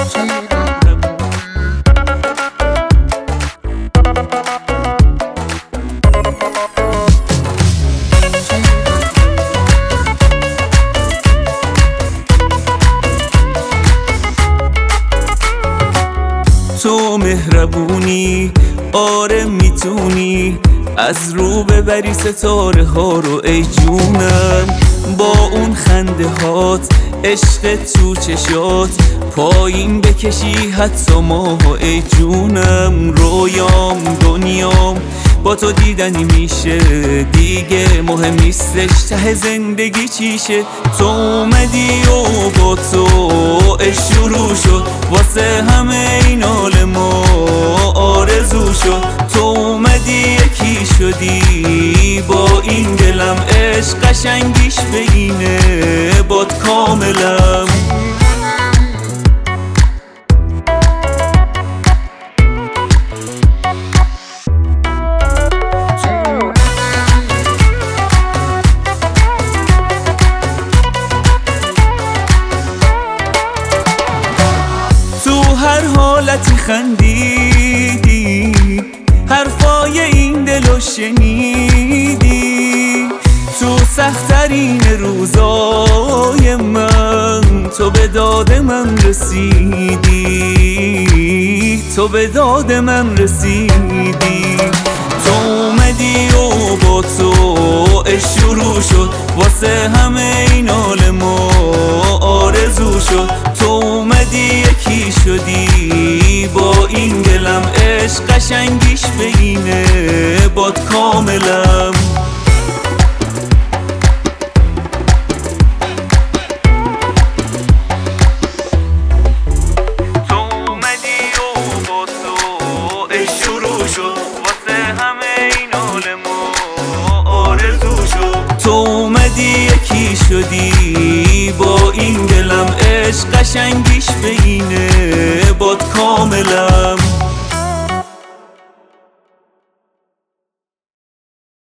تو مهربونی، آره میتونی از رو ببری ستاره ها رو ای جونم. با اون خنده هات، عشق تو چشات، پایین بکشی حتی ماهو ای جونم. رویام دنیام با تو دیدنی میشه، دیگه مهم نیستش ته زندگی چیشه. تو اومدی و با تو عشق شروع شد، واسه همه این حال ما آرزو شد. تو اومدی یکی شدی با این دلم، عشق قشنگیش بگینه باد کاملم. هر حالتی خندیدی، حرفای این دلو شنیدی. تو سخت‌ترین روزای من تو به داد من رسیدی، تو به داد من رسیدی. تو اومدی و با تو عشق شروع شد، واسه همه این حال ما آرزو شد. تو اومدی یکی شدی با این دلم، عشق قشنگیش بگینه باد کاملم. تو اومدی و با تو عشق شروع شد، واسه همه این حال ما آرزو شد. تو اومدی یکی شدی با این دلم، عشق قشنگیش بگینه با